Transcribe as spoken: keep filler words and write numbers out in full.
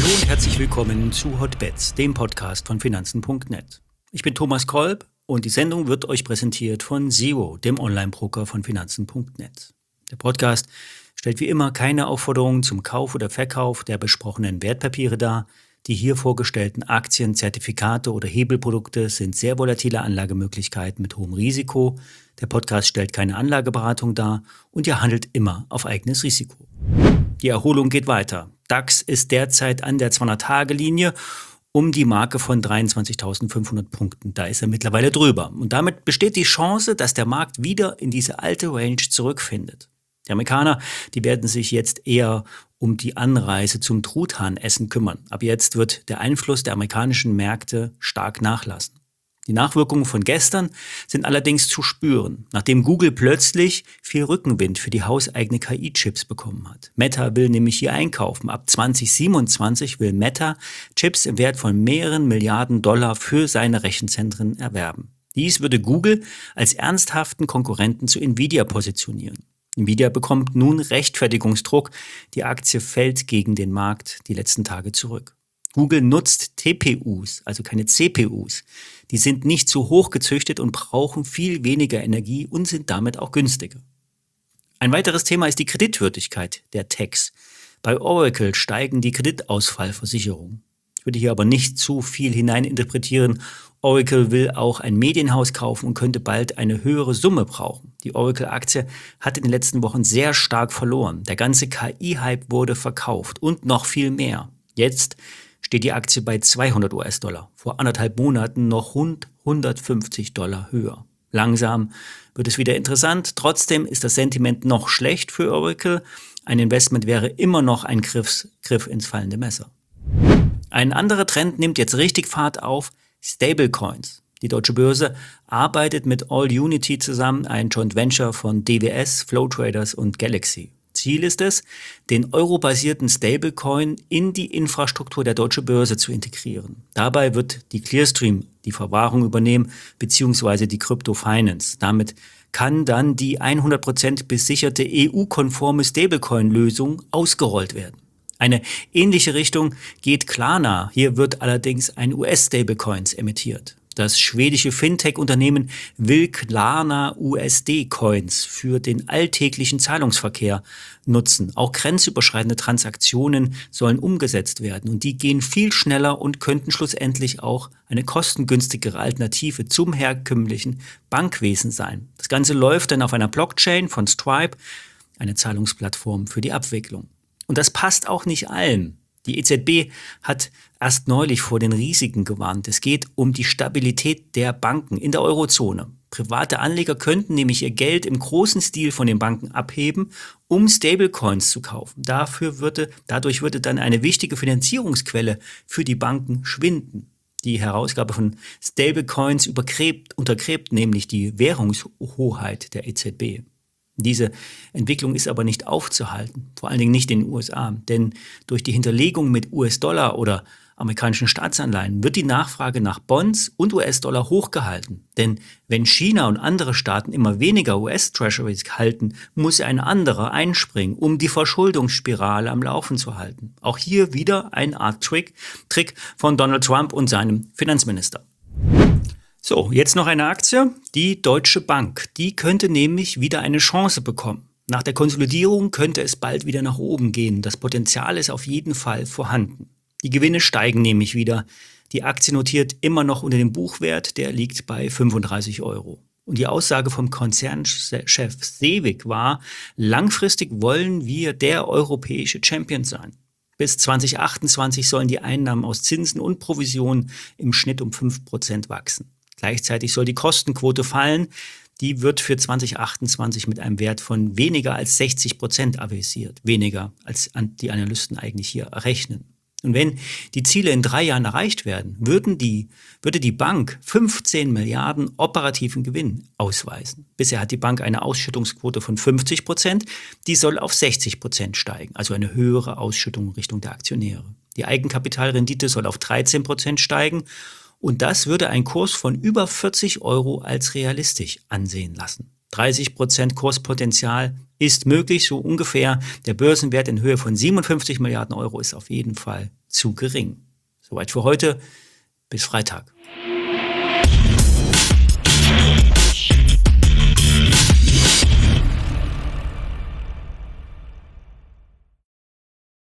Hallo und herzlich willkommen zu Hotbets, dem Podcast von Finanzen punkt net. Ich bin Thomas Kolb und die Sendung wird euch präsentiert von Zero, dem Online-Broker von Finanzen punkt net. Der Podcast stellt wie immer keine Aufforderungen zum Kauf oder Verkauf der besprochenen Wertpapiere dar. Die hier vorgestellten Aktien, Zertifikate oder Hebelprodukte sind sehr volatile Anlagemöglichkeiten mit hohem Risiko. Der Podcast stellt keine Anlageberatung dar und ihr handelt immer auf eigenes Risiko. Die Erholung geht weiter. DAX ist derzeit an der zweihundert-Tage-Linie um die Marke von dreiundzwanzigtausendfünfhundert Punkten. Da ist er mittlerweile drüber. Und damit besteht die Chance, dass der Markt wieder in diese alte Range zurückfindet. Die Amerikaner, die werden sich jetzt eher um die Anreise zum Truthahnessen kümmern. Ab jetzt wird der Einfluss der amerikanischen Märkte stark nachlassen. Die Nachwirkungen von gestern sind allerdings zu spüren, nachdem Google plötzlich viel Rückenwind für die hauseigene K I-Chips bekommen hat. Meta will nämlich hier einkaufen. Ab zwanzig siebenundzwanzig will Meta Chips im Wert von mehreren Milliarden Dollar für seine Rechenzentren erwerben. Dies würde Google als ernsthaften Konkurrenten zu Nvidia positionieren. Nvidia bekommt nun Rechtfertigungsdruck. Die Aktie fällt gegen den Markt die letzten Tage zurück. Google nutzt T P Us, also keine C P Us. Die sind nicht zu hoch gezüchtet und brauchen viel weniger Energie und sind damit auch günstiger. Ein weiteres Thema ist die Kreditwürdigkeit der Techs. Bei Oracle steigen die Kreditausfallversicherungen. Ich würde hier aber nicht zu viel hineininterpretieren. Oracle will auch ein Medienhaus kaufen und könnte bald eine höhere Summe brauchen. Die Oracle-Aktie hat in den letzten Wochen sehr stark verloren. Der ganze K I-Hype wurde verkauft und noch viel mehr. Jetzt steht die Aktie bei zweihundert US-Dollar. Vor anderthalb Monaten noch rund hundertfünfzig Dollar höher. Langsam wird es wieder interessant. Trotzdem ist das Sentiment noch schlecht für Oracle. Ein Investment wäre immer noch ein Griff, Griff ins fallende Messer. Ein anderer Trend nimmt jetzt richtig Fahrt auf: Stablecoins. Die Deutsche Börse arbeitet mit AllUnity zusammen, ein Joint Venture von D W S, Flow Traders und Galaxy. Ziel ist es, den eurobasierten Stablecoin in die Infrastruktur der Deutschen Börse zu integrieren. Dabei wird die Clearstream die Verwahrung übernehmen, beziehungsweise die Crypto Finance. Damit kann dann die hundert Prozent besicherte E U-konforme Stablecoin-Lösung ausgerollt werden. Eine ähnliche Richtung geht Klarna. Hier wird allerdings ein U S-Stablecoins emittiert. Das schwedische Fintech-Unternehmen will Klarna U S D-Coins für den alltäglichen Zahlungsverkehr nutzen. Auch grenzüberschreitende Transaktionen sollen umgesetzt werden und die gehen viel schneller und könnten schlussendlich auch eine kostengünstigere Alternative zum herkömmlichen Bankwesen sein. Das Ganze läuft dann auf einer Blockchain von Stripe, eine Zahlungsplattform für die Abwicklung. Und das passt auch nicht allen. Die E Z B hat erst neulich vor den Risiken gewarnt. Es geht um die Stabilität der Banken in der Eurozone. Private Anleger könnten nämlich ihr Geld im großen Stil von den Banken abheben, um Stablecoins zu kaufen. Dafür würde, dadurch würde dann eine wichtige Finanzierungsquelle für die Banken schwinden. Die Herausgabe von Stablecoins übergräbt, untergräbt nämlich die Währungshoheit der E Z B. Diese Entwicklung ist aber nicht aufzuhalten, vor allen Dingen nicht in den U S A, denn durch die Hinterlegung mit U S-Dollar oder amerikanischen Staatsanleihen wird die Nachfrage nach Bonds und U S-Dollar hochgehalten. Denn wenn China und andere Staaten immer weniger U S-Treasuries halten, muss ein anderer einspringen, um die Verschuldungsspirale am Laufen zu halten. Auch hier wieder eine Art Trick, Trick von Donald Trump und seinem Finanzminister. So, jetzt noch eine Aktie, die Deutsche Bank. Die könnte nämlich wieder eine Chance bekommen. Nach der Konsolidierung könnte es bald wieder nach oben gehen. Das Potenzial ist auf jeden Fall vorhanden. Die Gewinne steigen nämlich wieder. Die Aktie notiert immer noch unter dem Buchwert, der liegt bei fünfunddreißig Euro. Und die Aussage vom Konzernchef Seewig war: langfristig wollen wir der europäische Champion sein. Bis zwanzig achtundzwanzig sollen die Einnahmen aus Zinsen und Provisionen im Schnitt um fünf Prozent wachsen. Gleichzeitig soll die Kostenquote fallen. Die wird für zwanzig achtundzwanzig mit einem Wert von weniger als sechzig Prozent avisiert. Weniger als die Analysten eigentlich hier errechnen. Und wenn die Ziele in drei Jahren erreicht werden, würden die, würde die Bank fünfzehn Milliarden operativen Gewinn ausweisen. Bisher hat die Bank eine Ausschüttungsquote von fünfzig Prozent. Die soll auf sechzig Prozent steigen, also eine höhere Ausschüttung Richtung der Aktionäre. Die Eigenkapitalrendite soll auf dreizehn Prozent steigen. Und das würde einen Kurs von über vierzig Euro als realistisch ansehen lassen. dreißig Prozent Kurspotenzial ist möglich, so ungefähr. Der Börsenwert in Höhe von siebenundfünfzig Milliarden Euro ist auf jeden Fall zu gering. Soweit für heute. Bis Freitag.